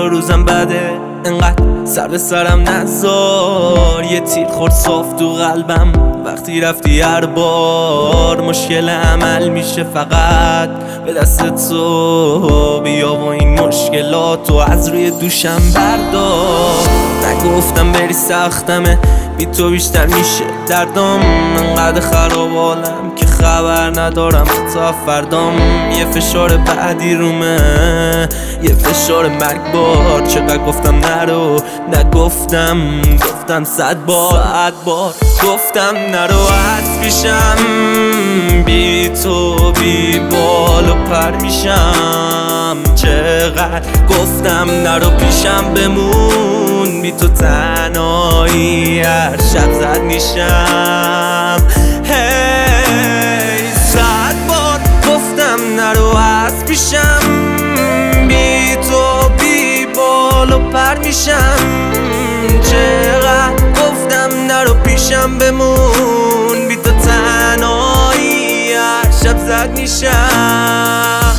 و روزم بده، انقدر سر به سرم نذار. یه تیر خورد صاف تو قلبم وقتی رفتی هر بار. مشکل عمل میشه فقط به دست تو، بیا و این مشکلاتو از روی دوشم بردار. نگفتم بری سختمه، بی تو بیشتر میشه دردم. انقدر خراب حالم که خبر ندارم تا فردام. یه فشار بعدی رومه، یه فشار مرگبار. چقدر گفتم نرو، نگفتم، گفتم 100 بار گفتم نرو از پیشم. بی تو بی بال و پر میشم. چقدر گفتم نرو پیشم بمون، بی تو تنهایی هر شب زد میشم. هی 100 بار گفتم نرو از پیشم. بی تو بی بال و پر میشم. چقدر گفتم نرو پیشم بمون، بی تو تنهایی هر شب زد میشم.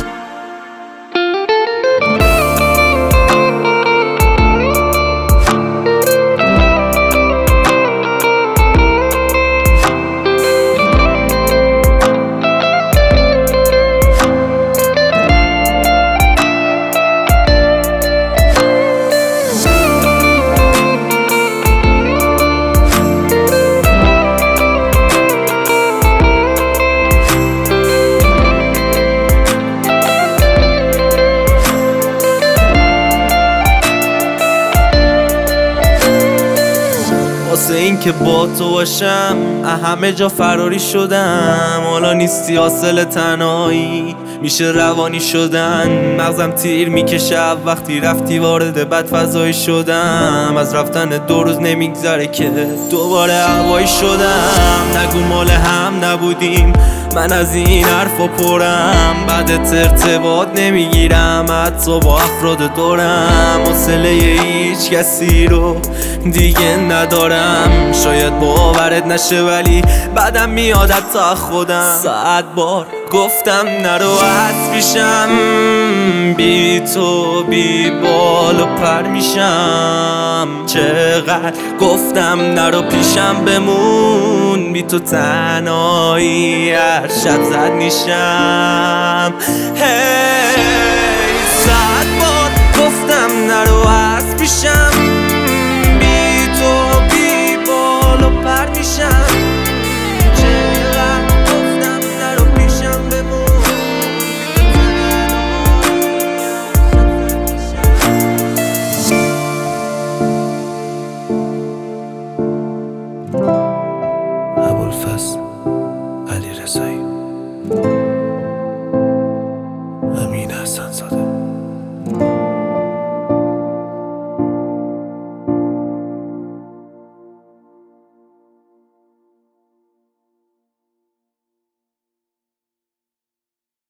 واسه این که با تو باشم همه جا فراری شدم. حالا نیستی حاصل تنهایی، میشه روانی شدن. مغزم تیر میکشه وقتی رفتی، وارد بد فضایی شدم. از رفتن 2 روز نمیگذره که دوباره هوایی شدم. نگو مال هم نبودیم، من از این حرفا پرم. بعد ارتباط نمیگیرم حتی با افراد دورم. حوصله هیچ کسی رو دیگه ندارم. شاید باورت نشه ولی بعدم میاد تا خودم. 100 بار گفتم نرو از پیشم. بی تو بی بال و پر میشم. چقدر گفتم نرو پیشم بمون، بی تو تنهایی هر شب زد میشم. هی 100 بار گفتم نرو از پیشم. بی تو بی بال و پر میشم.